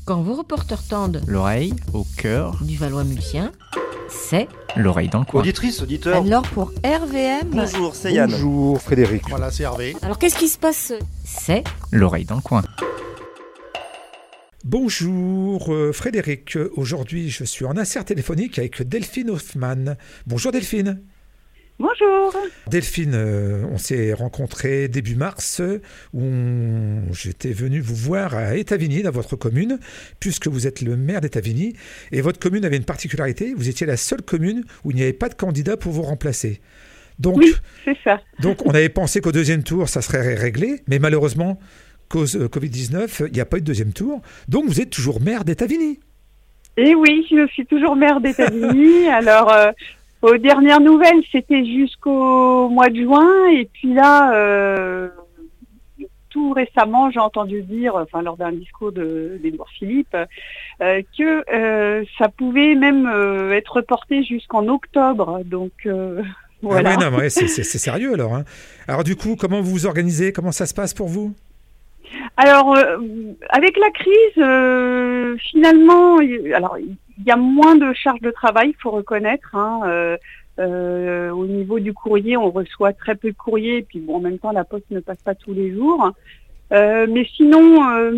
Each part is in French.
Quand vos reporters tendent L'oreille au cœur du Valois-Mulsien, c'est l'oreille dans le coin. Auditrice, auditeur. alors pour RVM. Bonjour, c'est Yann. Bonjour Frédéric. Voilà, c'est Hervé. Alors qu'est-ce qui se passe? C'est L'oreille dans le coin. Bonjour Frédéric. Aujourd'hui, je suis en insert téléphonique avec Delphine Hoffmann. Bonjour Delphine. Bonjour. Delphine, on s'est rencontrés début mars où j'étais venu vous voir à Étavigny, dans votre commune, puisque vous êtes le maire d'Étavigny. Et votre commune avait une particularité, vous étiez la seule commune où il n'y avait pas de candidat pour vous remplacer. Donc, oui, c'est ça. Donc on avait pensé qu'au deuxième tour, ça serait réglé, mais malheureusement, cause Covid-19, il n'y a pas eu de deuxième tour. Donc vous êtes toujours maire d'Étavigny. Et oui, je suis toujours maire d'Étavigny. Alors, aux dernières nouvelles, c'était jusqu'au mois de juin. Et puis là, tout récemment, j'ai entendu dire, lors d'un discours d'Édouard Philippe, que ça pouvait même être reporté jusqu'en octobre. Donc, voilà. Ah ouais, non, ouais, c'est sérieux alors. Hein. Alors du coup, comment vous vous organisez? Comment ça se passe pour vous? Alors, avec la crise, finalement, il y a moins de charges de travail, il faut reconnaître. Au niveau du courrier, on reçoit très peu de courrier, et puis bon, en même temps, la poste ne passe pas tous les jours. Mais sinon,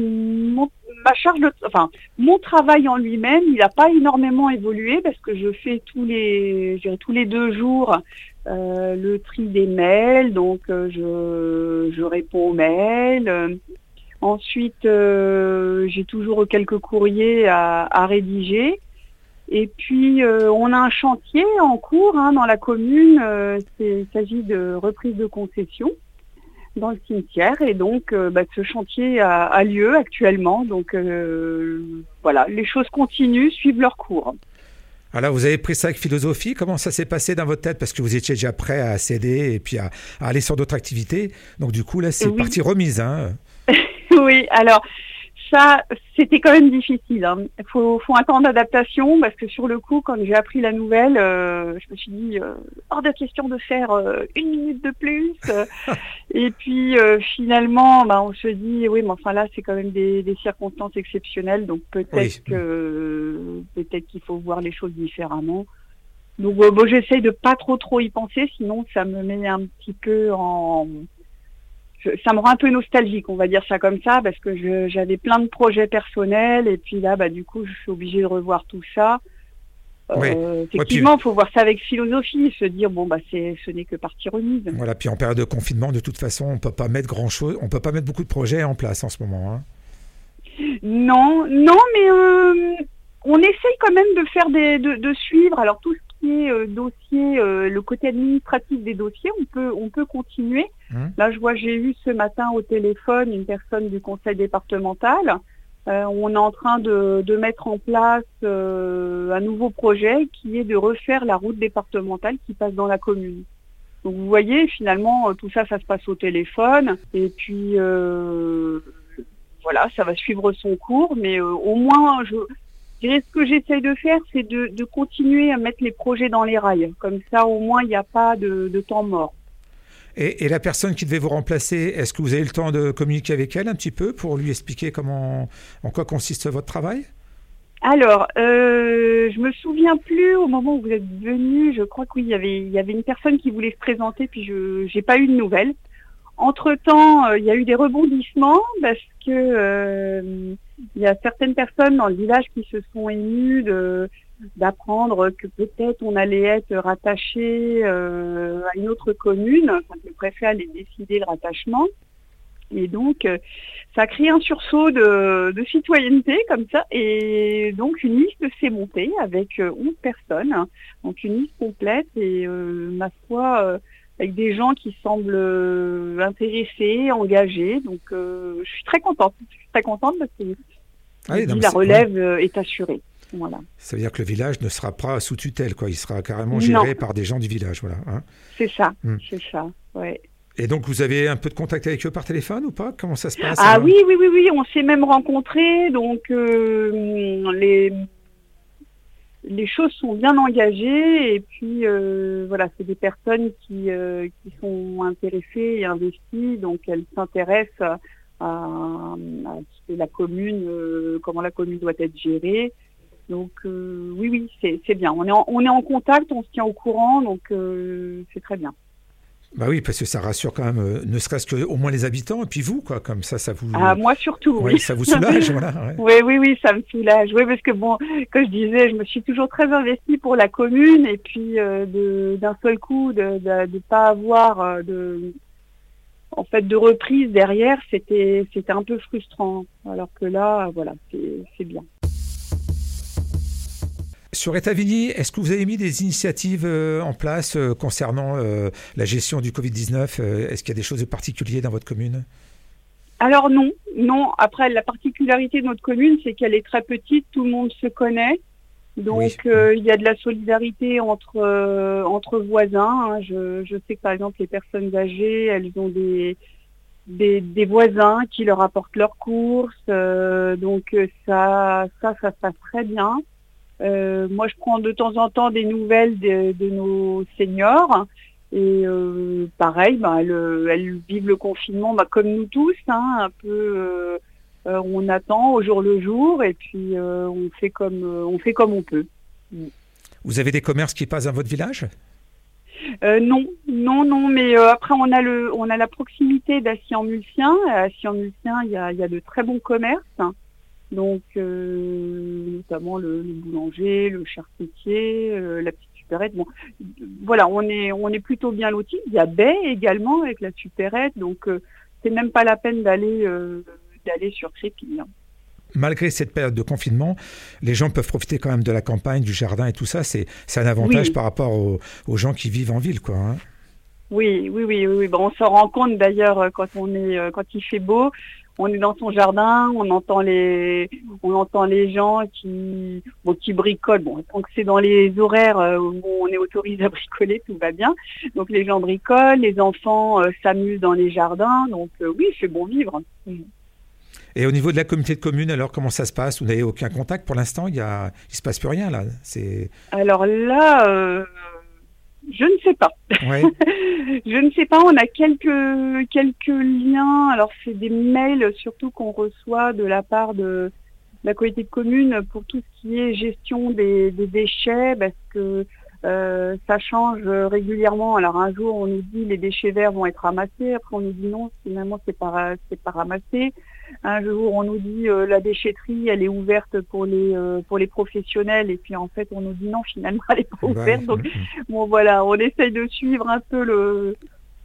mon travail en lui-même, il n'a pas énormément évolué parce que je fais tous les 2 jours le tri des mails, donc je réponds aux mails. Ensuite, j'ai toujours quelques courriers à rédiger. Et puis, on a un chantier en cours dans la commune. Il s'agit de reprise de concession dans le cimetière. Et donc, ce chantier a lieu actuellement. Donc, voilà, les choses continuent, suivent leur cours. Alors, vous avez pris ça avec philosophie. Comment ça s'est passé dans votre tête? Parce que vous étiez déjà prêt à céder et puis à aller sur d'autres activités. Donc, du coup, là, c'est partie remise. Hein. Oui, alors ça, c'était quand même difficile. Faut un temps d'adaptation parce que sur le coup, quand j'ai appris la nouvelle, je me suis dit hors de question de faire 1 minute de plus. Et puis finalement, on se dit oui, mais enfin là, c'est quand même des circonstances exceptionnelles, donc peut-être qu'il faut voir les choses différemment. Donc j'essaye de pas trop y penser, sinon ça me met un petit peu ça me rend un peu nostalgique, on va dire ça comme ça, parce que j'avais plein de projets personnels et puis là, du coup, je suis obligée de revoir tout ça. Effectivement, il faut voir ça avec philosophie, se dire ce n'est que partie remise. Voilà, puis en période de confinement, de toute façon, on peut pas mettre grand-chose, on peut pas mettre beaucoup de projets en place en ce moment. Hein. Non, mais on essaye quand même de faire de suivre. Alors tout ce qui est dossier, le côté administratif des dossiers, on peut continuer. Là, j'ai eu ce matin au téléphone une personne du conseil départemental. On est en train de mettre en place un nouveau projet qui est de refaire la route départementale qui passe dans la commune. Donc vous voyez, finalement, tout ça se passe au téléphone. Et puis voilà, ça va suivre son cours, mais au moins, je dirais ce que j'essaye de faire, c'est de continuer à mettre les projets dans les rails. Comme ça, au moins, il n'y a pas de temps mort. Et la personne qui devait vous remplacer, est-ce que vous avez eu le temps de communiquer avec elle un petit peu pour lui expliquer en quoi consiste votre travail? Alors, je me souviens plus au moment où vous êtes venu. Je crois que oui, il y avait une personne qui voulait se présenter, puis j'ai pas eu de nouvelles. Entre-temps, il y a eu des rebondissements parce que il y a certaines personnes dans le village qui se sont émues d'apprendre que peut-être on allait être rattaché à une autre commune, que le préfet allait décider le rattachement. Et donc, ça a créé un sursaut de citoyenneté comme ça. Et donc, une liste s'est montée avec 11 personnes, donc une liste complète et ma foi, avec des gens qui semblent intéressés, engagés. Donc, je suis très contente. Parce que la relève est assurée. Voilà. Ça veut dire que le village ne sera pas sous tutelle, quoi. Il sera carrément géré par des gens du village, voilà. Hein. C'est ça, ouais. Et donc, vous avez un peu de contact avec eux par téléphone ou pas? Comment ça se passe? Ah oui, on s'est même rencontrés, donc les choses sont bien engagées et puis voilà, c'est des personnes qui sont intéressées et investies, donc elles s'intéressent la commune, comment la commune doit être gérée. Donc oui, c'est bien. On est en contact, on se tient au courant, donc c'est très bien. Bah oui, parce que ça rassure quand même, ne serait-ce que au moins les habitants, et puis vous, quoi, comme ça vous... Ah, moi surtout, ouais, oui. Ça vous soulage, voilà. Ouais. Oui, ça me soulage. Oui, parce que bon, comme je disais, je me suis toujours très investie pour la commune, et puis d'un seul coup, de pas avoir de reprise derrière, c'était un peu frustrant. Alors que là, voilà, c'est bien. Sur Étavigny, est-ce que vous avez mis des initiatives en place concernant la gestion du Covid-19 ? Est-ce qu'il y a des choses de particulier dans votre commune ? Alors non. Après, la particularité de notre commune, c'est qu'elle est très petite, tout le monde se connaît. Donc il y a de la solidarité entre voisins. Hein. Je sais que par exemple les personnes âgées, elles ont des voisins qui leur apportent leurs courses. Donc ça se passe très bien. Moi, je prends de temps en temps des nouvelles de nos seniors et pareil, elles vivent le confinement comme nous tous, hein, un peu. On attend au jour le jour et puis on fait comme on peut. Vous avez des commerces qui passent dans votre village ? Non, mais après on a la proximité d'Assy-en-Mulsien. À Assy-en-Mulsien, il y a de très bons commerces. Donc, notamment le boulanger, le charcutier, la petite supérette. Bon, voilà, on est plutôt bien lotis. Il y a Bay également avec la supérette, donc c'est même pas la peine d'aller sur Crépy. Hein. Malgré cette période de confinement, les gens peuvent profiter quand même de la campagne, du jardin et tout ça. C'est un avantage par rapport aux gens qui vivent en ville, quoi. Hein. Oui. Bon, on s'en rend compte d'ailleurs quand il fait beau. On est dans son jardin, on entend les gens qui bricolent. Bon, tant que c'est dans les horaires où on est autorisé à bricoler, tout va bien. Donc les gens bricolent, les enfants s'amusent dans les jardins. Donc oui, c'est bon vivre. Et au niveau de la communauté de communes, alors comment ça se passe ? Vous n'avez aucun contact pour l'instant ? Il se passe plus rien là. Alors là, je ne sais pas. Ouais. Je ne sais pas. On a quelques liens. Alors c'est des mails surtout qu'on reçoit de la part de la communauté de communes pour tout ce qui est gestion des déchets, parce que ça change régulièrement. Alors un jour on nous dit les déchets verts vont être ramassés, après on nous dit non, finalement c'est pas ramassé. Un jour on nous dit la déchetterie elle est ouverte pour les professionnels, et puis en fait on nous dit non, finalement elle est pas ouverte. Donc bon voilà, on essaye de suivre un peu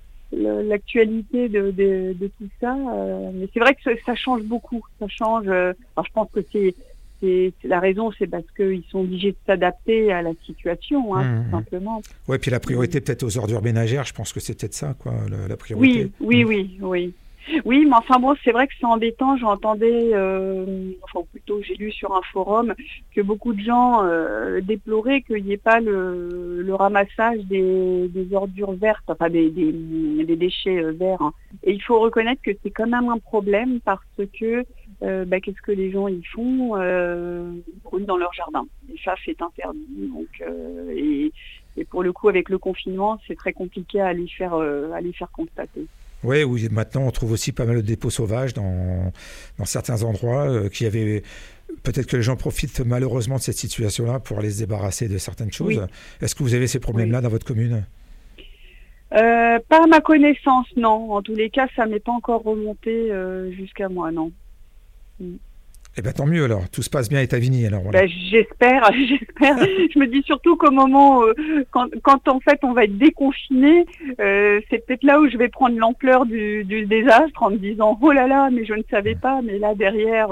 l'actualité de tout ça, mais c'est vrai que ça change beaucoup. Ça change. Alors je pense que c'est la raison, c'est parce qu'ils sont obligés de s'adapter à la situation, hein, tout simplement. Oui, puis la priorité peut-être aux ordures ménagères, je pense que c'est peut-être ça, quoi, la priorité. Oui. Oui, mais enfin bon, c'est vrai que c'est embêtant. J'entendais, ou plutôt j'ai lu sur un forum que beaucoup de gens déploraient qu'il n'y ait pas le ramassage des ordures vertes, enfin des déchets verts. Hein. Et il faut reconnaître que c'est quand même un problème parce que qu'est-ce que les gens y font, brûlent dans leur jardin. Et ça, c'est interdit. Donc, et pour le coup, avec le confinement, c'est très compliqué à les faire constater. Oui, maintenant on trouve aussi pas mal de dépôts sauvages dans certains endroits qui avaient... Peut-être que les gens profitent malheureusement de cette situation-là pour aller se débarrasser de certaines choses. Oui. Est-ce que vous avez ces problèmes-là dans votre commune ? Pas à ma connaissance, non. En tous les cas, ça m'est pas encore remonté jusqu'à moi, non. Eh bien, tant mieux alors. Tout se passe bien à Étavigny alors. Voilà. J'espère. Je me dis surtout qu'au moment quand en fait on va être déconfiné, c'est peut-être là où je vais prendre l'ampleur du désastre en me disant oh là là, mais je ne savais pas. Mais là derrière,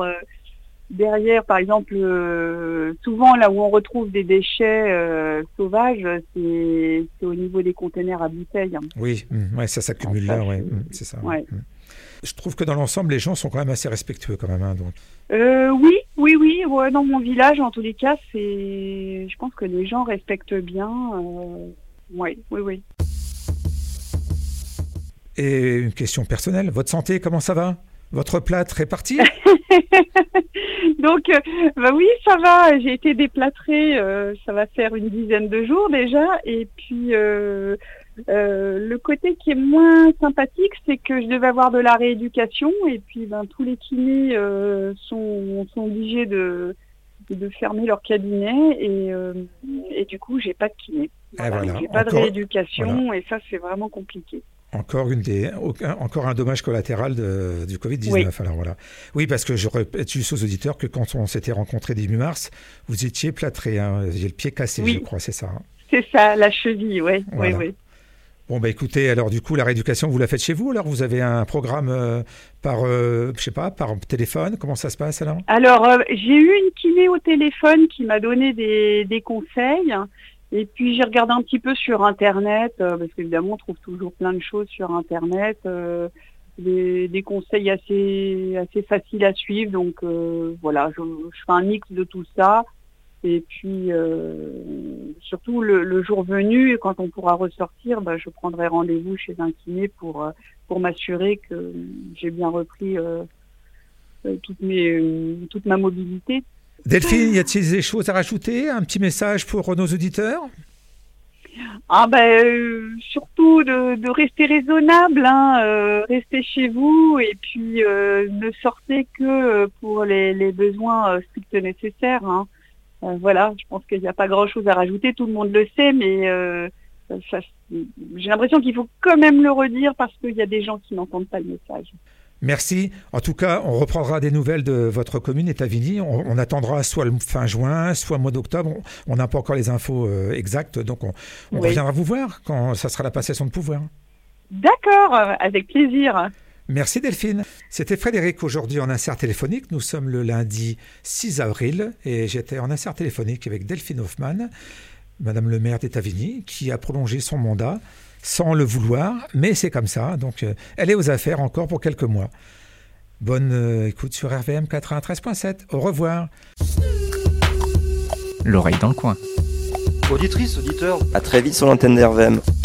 par exemple, souvent là où on retrouve des déchets sauvages, c'est au niveau des containers à bouteilles. Hein. Oui, ça s'accumule là, c'est ça. Ouais. Je trouve que dans l'ensemble, les gens sont quand même assez respectueux quand même. Hein, donc. Oui. Ouais, dans mon village, en tous les cas, je pense que les gens respectent bien. Oui. Et une question personnelle, votre santé, comment ça va ? Votre plâtre est parti ? Donc, oui, ça va. J'ai été déplâtrée, ça va faire une dizaine de jours déjà. Et puis, Le côté qui est moins sympathique, c'est que je devais avoir de la rééducation et puis tous les kinés sont obligés de fermer leur cabinet et du coup j'ai pas de kiné. Voilà. J'ai pas de rééducation et ça c'est vraiment compliqué. Encore un dommage collatéral du Covid-19. Oui. Alors voilà. Oui, parce que je répète juste aux auditeurs que quand on s'était rencontrés début mars, vous étiez plâtré, hein, vous aviez le pied cassé, je crois, c'est ça. Hein. C'est ça, la cheville, oui. Voilà. Oui. Bon, écoutez, alors du coup, la rééducation, vous la faites chez vous? Alors, vous avez un programme par téléphone? Comment ça se passe alors? Alors, j'ai eu une kiné au téléphone qui m'a donné des conseils. Et puis, j'ai regardé un petit peu sur Internet, parce qu'évidemment, on trouve toujours plein de choses sur Internet, des conseils assez faciles à suivre. Donc, voilà, je fais un mix de tout ça. Et puis, surtout le jour venu, quand on pourra ressortir, je prendrai rendez-vous chez un kiné pour m'assurer que j'ai bien repris toute ma mobilité. Delphine, y a-t-il des choses à rajouter? Un petit message pour nos auditeurs? Surtout de rester raisonnable, restez chez vous et puis ne sortez que pour les besoins stricts nécessaires. Voilà, je pense qu'il n'y a pas grand-chose à rajouter, tout le monde le sait, mais j'ai l'impression qu'il faut quand même le redire parce qu'il y a des gens qui n'entendent pas le message. Merci. En tout cas, on reprendra des nouvelles de votre commune, Étavigny. On attendra soit le fin juin, soit le mois d'octobre. On n'a pas encore les infos exactes, donc on reviendra vous voir quand ça sera la passation de pouvoir. D'accord, avec plaisir. Merci Delphine. C'était Frédéric aujourd'hui en insert téléphonique. Nous sommes le lundi 6 avril et j'étais en insert téléphonique avec Delphine Hoffmann, Madame le maire d'Étavigny, qui a prolongé son mandat sans le vouloir, mais c'est comme ça. Donc elle est aux affaires encore pour quelques mois. Bonne écoute sur RVM 93.7. Au revoir. L'oreille dans le coin. Auditrice, auditeur, à très vite sur l'antenne d'RVM.